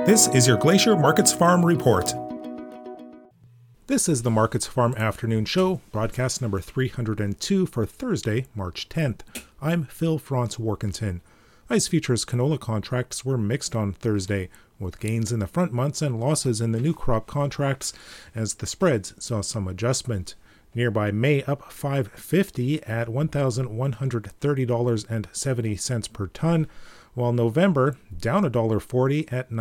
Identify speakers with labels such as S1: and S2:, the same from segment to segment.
S1: This is your Glacier Markets Farm Report. This is the Markets Farm Afternoon Show, broadcast number 302 for Thursday, March 10th. I'm Phil Franz Warkentin. ICE Futures canola contracts were mixed on Thursday, with gains in the front months and losses in the new crop contracts as the spreads saw some adjustment. Nearby May up $5.50 at $1,130.70 per ton, while November down $1.40 at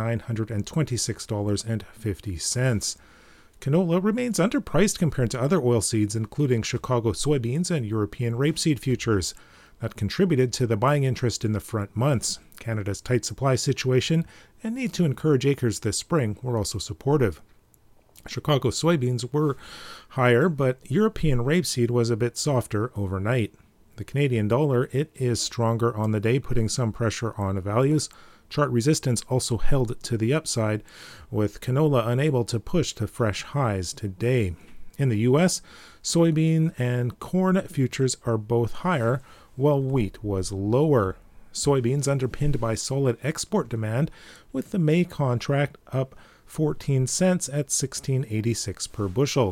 S1: $926.50. Canola remains underpriced compared to other oilseeds, including Chicago soybeans and European rapeseed futures. That contributed to the buying interest in the front months. Canada's tight supply situation and need to encourage acres this spring were also supportive. Chicago soybeans were higher, but European rapeseed was a bit softer overnight. The Canadian dollar, it is stronger on the day, putting some pressure on values. Chart resistance also held to the upside, with canola unable to push to fresh highs today. In the U.S., soybean and corn futures are both higher, while wheat was lower. Soybeans underpinned by solid export demand, with the May contract up 14 cents at $16.86 per bushel.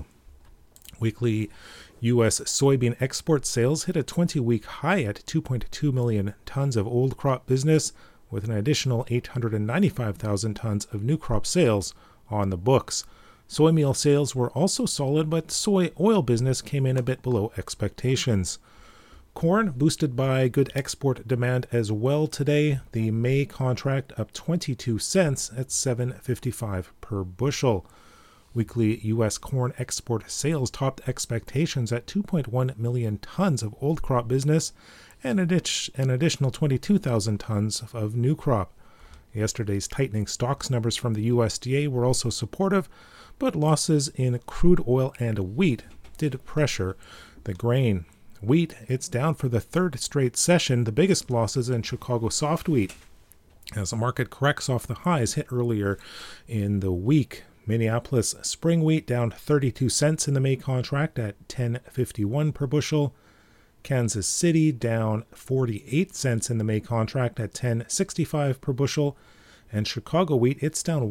S1: Weekly U.S. soybean export sales hit a 20-week high at 2.2 million tons of old crop business, with an additional 895,000 tons of new crop sales on the books. Soy meal sales were also solid, but soy oil business came in a bit below expectations. Corn boosted by good export demand as well today. The May contract up 22 cents at $7.55 per bushel. Weekly U.S. corn export sales topped expectations at 2.1 million tons of old crop business and an additional 22,000 tons of new crop. Yesterday's tightening stocks numbers from the USDA were also supportive, but losses in crude oil and wheat did pressure the grain. Wheat, it's down for the third straight session, the biggest losses in Chicago soft wheat, as the market corrects off the highs hit earlier in the week. Minneapolis spring wheat down 32 cents in the May contract at $10.51 per bushel. Kansas City down 48 cents in the May contract at $10.65 per bushel. And Chicago wheat, it's down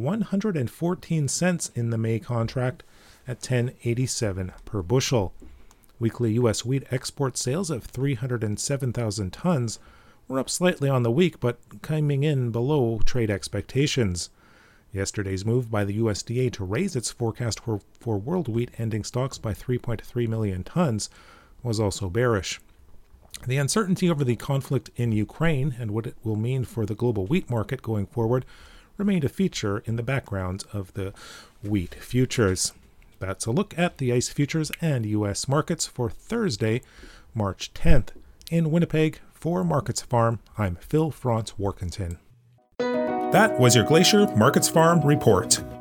S1: 114 cents in the May contract at $10.87 per bushel. Weekly U.S. wheat export sales of 307,000 tons were up slightly on the week, but coming in below trade expectations. Yesterday's move by the USDA to raise its forecast for world wheat ending stocks by 3.3 million tons was also bearish. The uncertainty over the conflict in Ukraine and what it will mean for the global wheat market going forward remained a feature in the background of the wheat futures. That's a look at the ICE futures and U.S. markets for Thursday, March 10th. In Winnipeg, for Markets Farm, I'm Phil Franz Warkentin. That was your Glacier Markets Farm Report.